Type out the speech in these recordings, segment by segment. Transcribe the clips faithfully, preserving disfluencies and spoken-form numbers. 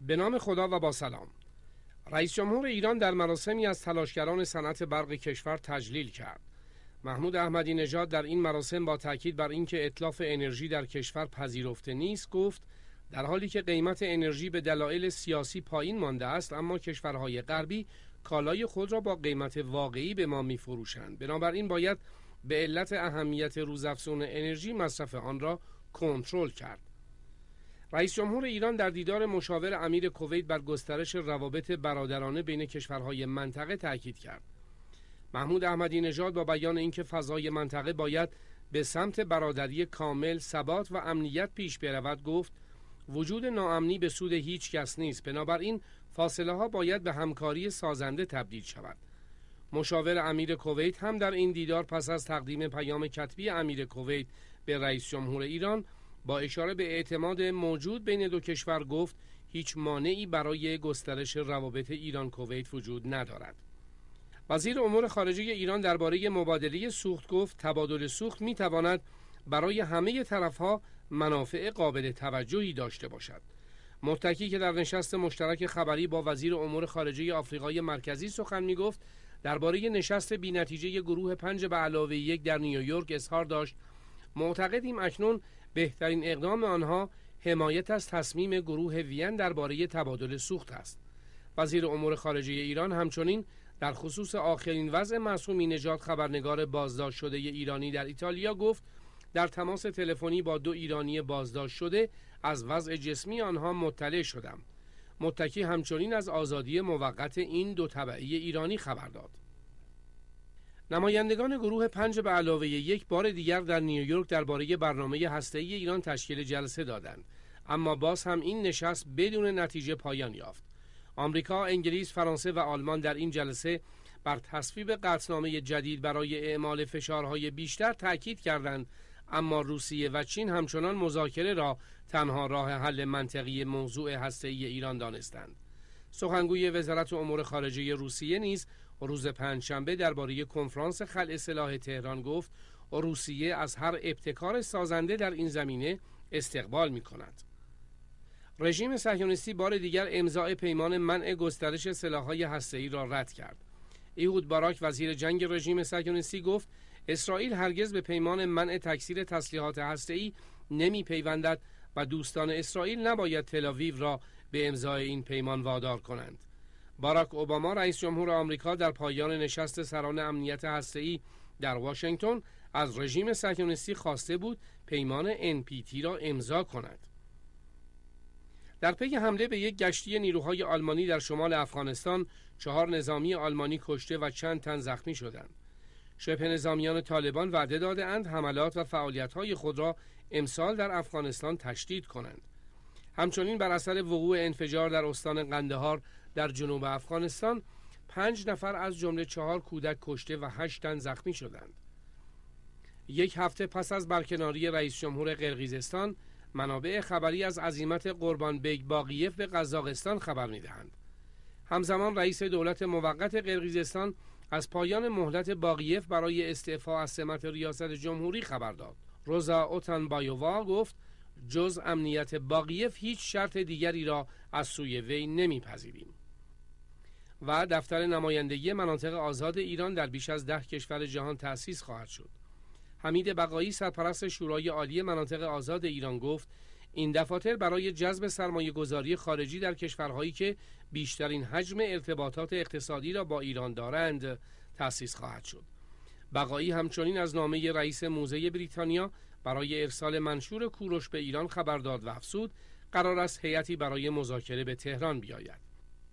به نام خدا و با سلام. رئیس جمهور ایران در مراسمی از تلاشگران صنعت برق کشور تجلیل کرد. محمود احمدی نژاد در این مراسم با تاکید بر اینکه اتلاف انرژی در کشور پذیرفته نیست گفت در حالی که قیمت انرژی به دلایل سیاسی پایین مانده است، اما کشورهای غربی کالای خود را با قیمت واقعی به ما می‌فروشند. بنابراین باید به علت اهمیت روزافزون انرژی مصرف آن را کنترل کرد. رئیس جمهور ایران در دیدار مشاور امیر کویت بر گسترش روابط برادرانه بین کشورهای منطقه تاکید کرد. محمود احمدی نژاد با بیان اینکه فضای منطقه باید به سمت برادری کامل، ثبات و امنیت پیش برود گفت وجود ناامنی به سود هیچ کس نیست، بنابراین فاصله ها باید به همکاری سازنده تبدیل شود. مشاور امیر کویت هم در این دیدار پس از تقدیم پیام کتبی امیر کویت به رئیس جمهور ایران با اشاره به اعتماد موجود بین دو کشور گفت هیچ مانعی برای گسترش روابط ایران کویت وجود ندارد. وزیر امور خارجه ایران درباره مبادله سوخت گفت تبادل سوخت می تواند برای همه طرفها منافع قابل توجهی داشته باشد. متکی که در نشست مشترک خبری با وزیر امور خارجه آفریقای مرکزی سخن می گفت درباره نشست بی‌نتیجه گروه پنج به علاوه یک در نیویورک اظهار داشت معتقدیم اکنون بهترین اقدام آنها حمایت از تصمیم گروه وین درباره تبادل سوخت است. وزیر امور خارجه ایران همچنین در خصوص آخرین وضع معصومی نژاد خبرنگار بازداشت شده ایرانی در ایتالیا گفت در تماس تلفنی با دو ایرانی بازداشت شده از وضع جسمی آنها مطلع شدم. متکی همچنین از آزادی موقت این دو تبعی ایرانی خبر داد. نمایندگان گروه پنج به علاوه یک بار دیگر در نیویورک درباره برنامه هسته‌ای ایران تشکیل جلسه دادند، اما باز هم این نشست بدون نتیجه پایان یافت. آمریکا، انگلیس، فرانسه و آلمان در این جلسه بر تصویب قطعنامه جدید برای اعمال فشارهای بیشتر تاکید کردند، اما روسیه و چین همچنان مذاکره را تنها راه حل منطقی موضوع هسته‌ای ایران دانستند. سخنگوی وزارت امور خارجه روسیه نیز روز پنجشنبه درباره کنفرانس خلع سلاح تهران گفت روسیه از هر ابتکار سازنده در این زمینه استقبال می‌کند. رژیم صهیونیستی بار دیگر امضای پیمان منع گسترش سلاح‌های هسته‌ای را رد کرد. ایهود باراک وزیر جنگ رژیم صهیونیستی گفت اسرائیل هرگز به پیمان منع تکثیر تسلیحات هسته‌ای نمی‌پیوندد و دوستان اسرائیل نباید تل‌آویو را به امضای این پیمان وادار کنند. باراک اوباما رئیس جمهور آمریکا در پایان نشست سران امنیت هسته‌ای در واشنگتن از رژیم صهیونیستی خواسته بود پیمان ان پی تی را امضا کند. در پی حمله به یک گشتی نیروهای آلمانی در شمال افغانستان چهار نظامی آلمانی کشته و چند تن زخمی شدند. شبه نظامیان طالبان وعده داده اند حملات و فعالیت‌های خود را امسال در افغانستان تشدید کنند. همچنین بر اثر وقوع انفجار در استان قندهار در جنوب افغانستان پنج نفر از جمله چهار کودک کشته و هشت تن زخمی شدند. یک هفته پس از برکناری رئیس جمهور قرقیزستان منابع خبری از عزیمت قربان بیگ باقیف به قزاقستان خبر می‌دهند. همزمان رئیس دولت موقت قرقیزستان از پایان مهلت باقیف برای استعفا از سمت ریاست جمهوری خبر داد. روزا اوتانبایووا گفت جز امنیت باقیف هیچ شرط دیگری را از سوی وی نمیپذیریم. و دفتر نمایندگی مناطق آزاد ایران در بیش از ده کشور جهان تأسیس خواهد شد. حمید بقایی سرپرست شورای عالی مناطق آزاد ایران گفت این دفاتر برای جذب سرمایه گذاری خارجی در کشورهایی که بیشترین حجم ارتباطات اقتصادی را با ایران دارند تأسیس خواهد شد. بقایی همچنین از نامه رئیس موزه بریتانیا برای ارسال منشور کوروش به ایران خبر داد و افزود قرار است هیئتی برای مذاکره به تهران بیاید.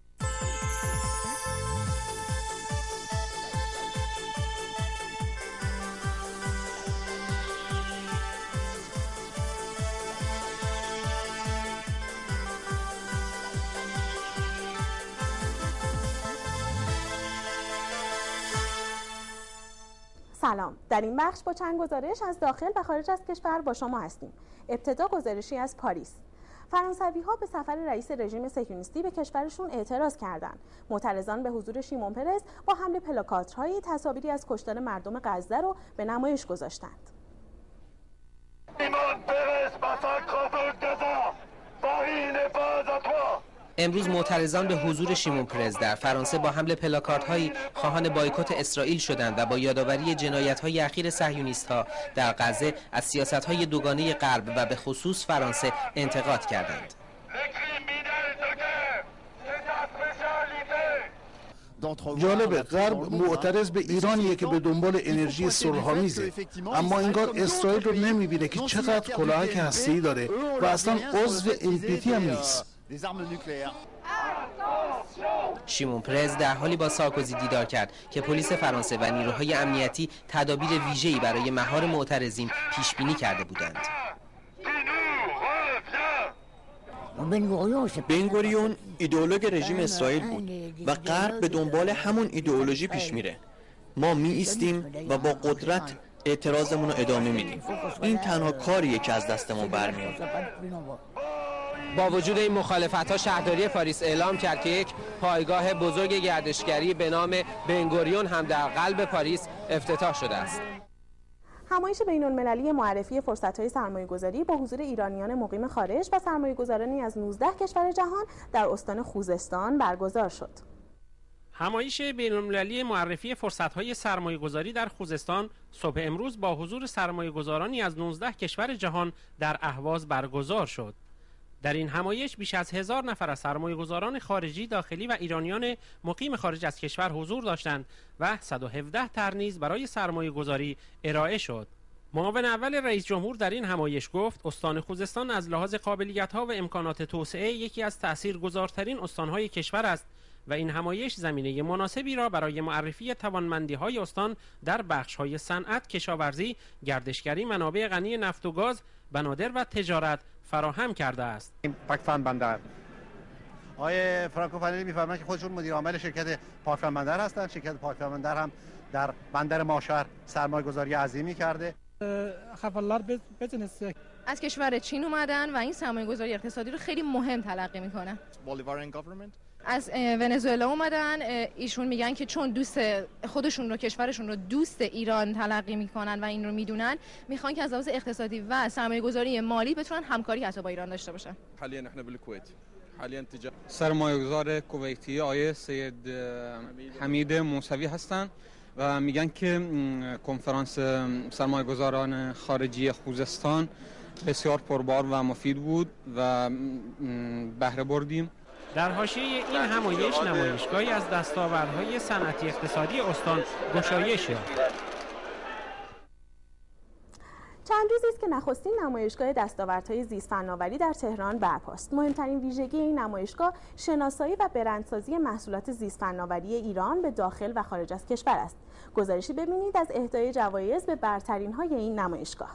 سلام، در این بخش با چند گزارش از داخل و خارج از کشور با شما هستیم. ابتدا گزارشی از پاریس. فرانسوی‌ها به سفر رئیس رژیم صهیونیستی به کشورشون اعتراض کردند. معترضان به حضور شیمون پرز با حمل پلاکاردهای تصاویری از کشتار مردم غزه رو به نمایش گذاشتند. امروز معترضان به حضور شیمون پرز در فرانسه با حمل پلاکاردهایی خواهان بایکوت اسرائیل شدند و با یادآوری جنایت‌های اخیر صهیونیست‌ها در غزه از سیاست‌های دوگانه غرب و به خصوص فرانسه انتقاد کردند. جالبه، غرب معترض به ایرانیه که به دنبال انرژی صلح‌آمیزه، اما انگار اسرائیل رو نمیبینه که چقدر کلاهک هسته‌ای داره و اصلا عضو ان پی تی هم نیست. شیمون پرز در حالی با سارکوزی دیدار کرد که پلیس فرانسه و نیروهای امنیتی تدابیر ویژه‌ای برای مهار معترضین پیش بینی کرده بودند. بنگوریون ایدئولوژ رژیم اسرائیل بود و غرب به دنبال همون ایدئولوژی پیش میره. ما می ایستیم و با قدرت اعتراضمون رو ادامه میدیم. این تنها کاریه که از دستمون برمیاد. با وجود این مخالفت‌ها شهرداری پاریس اعلام کرد که یک پایگاه بزرگ گردشگری به نام بنگوریون هم در قلب پاریس افتتاح شده است. همایش بین‌المللی معرفی فرصت‌های سرمایه‌گذاری با حضور ایرانیان مقیم خارج و سرمایه‌گذارانی از نوزده کشور جهان در استان خوزستان برگزار شد. همایش بین‌المللی معرفی فرصت‌های سرمایه‌گذاری در خوزستان صبح امروز با حضور سرمایه‌گذارانی از نوزده کشور جهان در اهواز برگزار شد. در این همایش بیش از هزار نفر از سرمایه‌گذاران خارجی، داخلی و ایرانیان مقیم خارج از کشور حضور داشتند و صد و هفده طرح نیز برای سرمایه‌گذاری ارائه شد. معاون اول رئیس جمهور در این همایش گفت استان خوزستان از لحاظ قابلیت‌ها و امکانات توسعه یکی از تأثیرگذارترین استان‌های کشور است و این همایش زمینه مناسبی را برای معرفی توانمندی‌های استان در بخش‌های صنعت، کشاورزی، گردشگری، منابع غنی نفت و گاز، بنادر و تجارت فراهم کرده است. پاکفن بندر آقای فرانکو فنلی می‌فرمایند که خودشون مدیر عامل شرکت پاکفن بندر هستند. شرکت پاکفن بندر هم در بندر ماشهر سرمایه‌گذاری عظیمی کرده. از کشور چین اومدن و این سرمایه‌گذاری اقتصادی رو خیلی مهم تلقی می‌کنن. از ونزوئلا اومدن، ایشون میگن که چون دوست خودشون رو، کشورشون رو دوست ایران تلقی میکنن و این رو میدونن، میخوان که از لحاظ اقتصادی و سرمایه‌گذاری مالی بتونن همکاری حتی با ایران داشته باشن. حالیاً احنا بالکویت حالیاً تجار سرمایه‌گذار کویتی آقای سید حمید موسوی هستند و میگن که کنفرانس سرمایه‌گذاران خارجی خوزستان بسیار پربار و مفید بود و بهره بردیم. در حاشیه این همایش نمایشگاهی از دستاوردهای صنعتی اقتصادی استان گشایش یافت. چند روزی است که نخستین نمایشگاه دستاوردهای زیست فناوری در تهران برپاست. مهمترین ویژگی این نمایشگاه شناسایی و برندسازی محصولات زیست فناوری ایران به داخل و خارج از کشور است. گزارشی ببینید از اهدای جوایز به برترین‌های این نمایشگاه.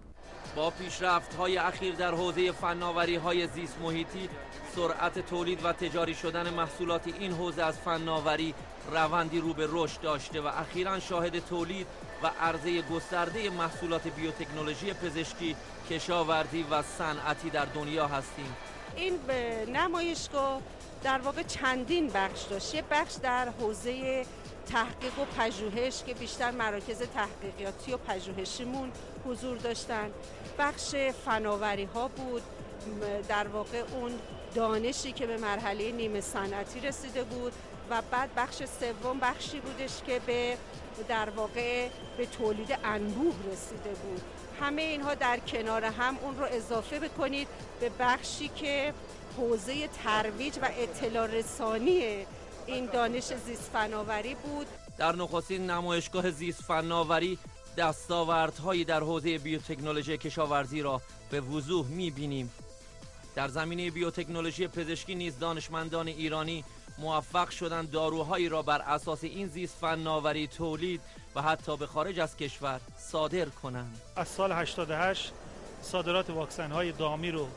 با پیشرفت‌های اخیر در حوزه فناوری‌های زیست محیطی، سرعت تولید و تجاری شدن محصولات این حوزه از فناوری روندی رو به رشد داشته و اخیراً شاهد تولید و عرضه گسترده محصولات بیوتکنولوژی پزشکی، کشاورزی و صنعتی در دنیا هستیم. این نمایشگاه در واقع چندین بخش داشت. یک بخش در حوزه تحقیق و پژوهش که بیشتر مراکز تحقیقاتی و پژوهشیمون حضور داشتن. بخش فناوری ها بود، در واقع اون دانشی که به مرحله نیمه صنعتی رسیده بود و بعد بخش سوم بخشی بودش که به در واقع به تولید انبوه رسیده بود. همه اینها در کنار هم اون رو اضافه بکنید به بخشی که حوزه ترویج و اطلاع رسانی این دانش زیست فناوری بود. در نخستین نمایشگاه زیست فناوری دستاوردهایی در حوزه بیوتکنولوژی کشاورزی را به وضوح می‌بینیم. در زمینه بیوتکنولوژی پزشکی نیز دانشمندان ایرانی موفق شدند داروهایی را بر اساس این زیست فناوری تولید و حتی به خارج از کشور صادر کنند. از سال هشتاد و هشت صادرات واکسن‌های دامی رو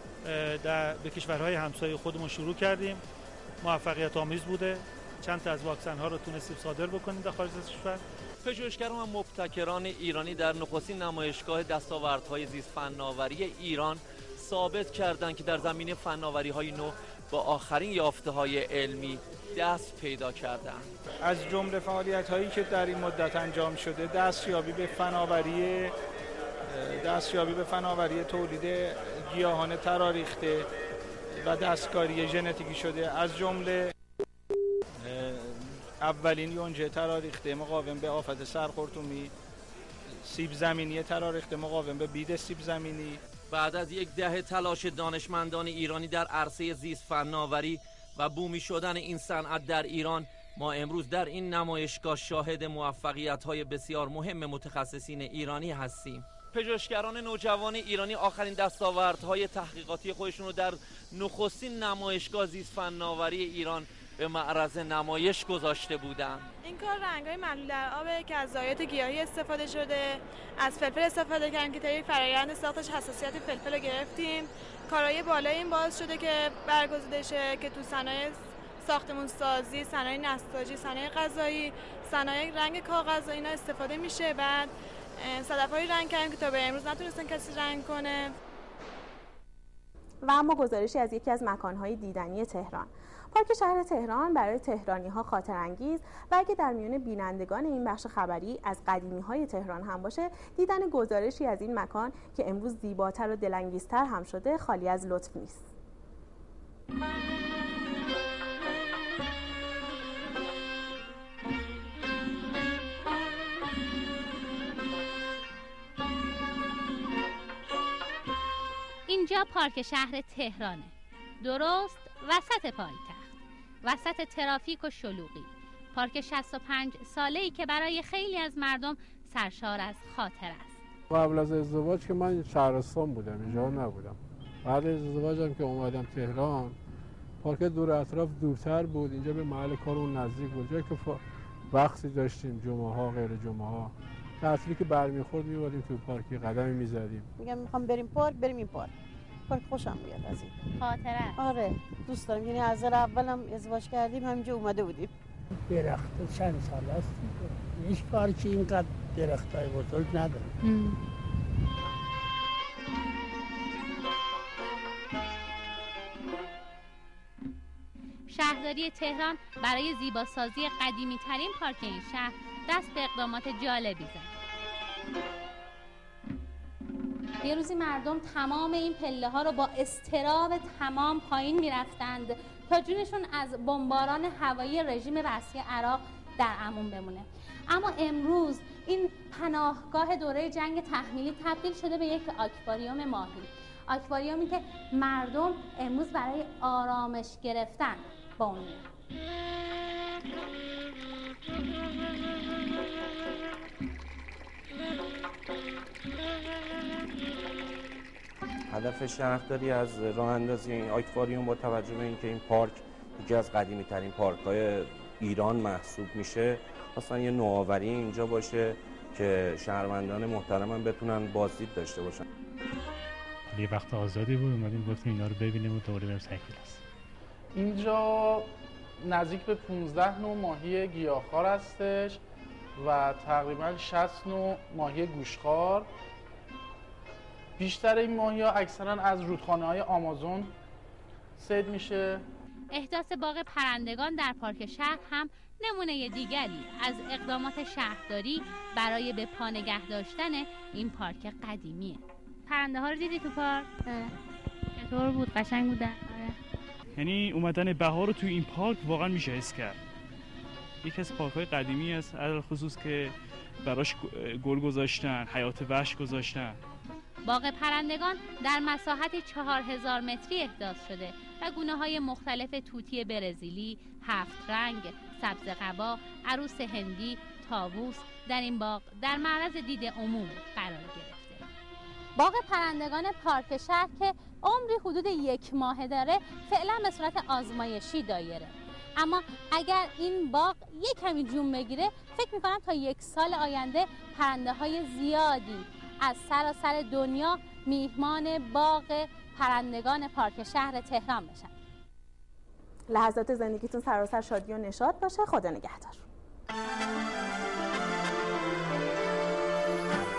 در به کشورهای همسایه خودمون شروع کردیم. موفقیت آمیز بوده. چند تا از واکسن‌ها رو تونستیم صادر بکنیم در خارج از کشور. پژوهشگران و مبتکران ایرانی در نخستین نمایشگاه دستاوردهای زیست فناوری ایران ثابت کردند که در زمینه فناوری‌های نو با آخرین یافته‌های علمی دست پیدا کردند. از جمله فعالیت‌هایی که در این مدت انجام شده دستیابی به فناوری دستیابی به فناوری تولید گیاهان تراریخته و دستکاری ژنتیکی شده، از جمله اولین یونجه تراریخته مقاوم به آفت سرخورتومی، سیب زمینی تراریخته مقاوم به بید سیب زمینی. بعد از یک دهه تلاش دانشمندان ایرانی در عرصه زیست فناوری و بومی شدن این صنعت در ایران، ما امروز در این نمایشگاه شاهد موفقیت‌های بسیار مهم متخصصین ایرانی هستیم. پژوهشگران نوجوان ایرانی آخرین دستاوردهای تحقیقاتی خودشون رو در نخستین نمایشگاه زیست فناوری ایران به معرض نمایش گذاشته بودند. این کار رنگ‌های محلول در آب که از ضایعات گیاهی استفاده شده، از فلفل استفاده کردیم که طی فرآیند ساختش حساسیت فلفل رو گرفتیم. کارهای بالای این باعث شده که برگزیده شه که تو صنایع ساختمون سازی، صنایع نساجی، صنایع غذایی، صنایع رنگ کاغذ و اینا استفاده میشه. بعد صدف‌های رنگ کردیم که تا به امروز نتونستن کسی رنگ کنه. و اما گزارشی از یکی از مکان‌های دیدنی تهران. پارک شهر تهران برای تهرانی‌ها خاطرانگیز و اگه در میان بینندگان این بخش خبری از قدیمی‌های تهران هم باشه، دیدن گزارشی از این مکان که امروز زیباتر و دلانگیزتر هم شده خالی از لطف نیست. اینجا پارک شهر تهرانه، درست وسط پایتخت، وسط ترافیک و شلوغی. پارک شصت و پنج ساله‌ای که برای خیلی از مردم سرشار از خاطر است. قبل از ازدواج که من شهرستان بودم، اینجا نبودم. بعد از ازدواجم که اومدم تهران، پارک دور اطراف دورتر بود، اینجا به محل کارمون نزدیک بود، جایی که وقتی داشتیم جمعه ها غیر جمعه ها تعطیلی که برمیخورد می‌بردیم تو پارکی قدمی می‌زدیم. میگم میخوام بریم پارک، بریم این پارک. پارک خوشم میاد از این. خاطره. آره دوست دارم، یعنی از اولم ازدواج کردیم همینجا اومده بودیم. درخت چند سال است هیچ پارکی اینقدر درختای بزرگ نداره. شهرداری تهران برای زیباسازی قدیمی ترین پارک این شهر دست به اقدامات جالبی زد. یه روزی مردم تمام این پله ها رو با اضطراب تمام پایین میرفتند تا جونشون از بمباران هوایی رژیم وسیع عراق در امان بمونه. اما امروز این پناهگاه دوره جنگ تحمیلی تبدیل شده به یک آکواریوم ماهی. آکواریومی که مردم امروز برای آرامش گرفتن با اون میرن. هدف شهرداری از راه اندازی این آکواریوم با توجه به اینکه این پارک یکی از قدیمی ترین پارک های ایران محسوب میشه، اصلا یه نوآوری اینجا باشه که شهروندان محترم هم بتونن بازدید داشته باشن. یه وقت آزادی بود اومدیم گفتیم اینا رو ببینیم و دوباره بریم سر کلاس. اینجا نزدیک به پانزده نوع ماهی گیاهخوار هستش و تقریبا شصت نوع ماهی گوشتخوار. بیشتر این ماهی ها اکثرا از رودخانه های آمازون صید میشه. احداث باغ پرندگان در پارک شهر هم نمونه دیگری از اقدامات شهرداری برای به پا نگه داشتن این پارک قدیمیه. پرنده ها رو دیدی تو پارک؟ چطور بود؟ قشنگ بودن؟ آره. یعنی اومدن بهار رو توی این پارک واقعا میشه حس کرد. یکی از پارک های قدیمی است، علل خصوص که براش گل گذاشتن، حیات وحش گذاشتن. باغ پرندگان در مساحت چهار هزار متری احداث شده و گونه‌های مختلف توتی برزیلی، هفت رنگ، سبز قبا، عروس هندی، طاووس در این باغ در معرض دید عموم قرار گرفته. باغ پرندگان پارک شهر که عمری حدود یک ماه داره فعلا به صورت آزمایشی دایره، اما اگر این باغ یک کمی جون بگیره فکر می‌کنم تا یک سال آینده پرنده‌های زیادی از سراسر دنیا میهمان باغ پرندگان پارک شهر تهران بشن. لحظات زندگیتون سراسر شادی و نشاط باشه. خدا نگهدار.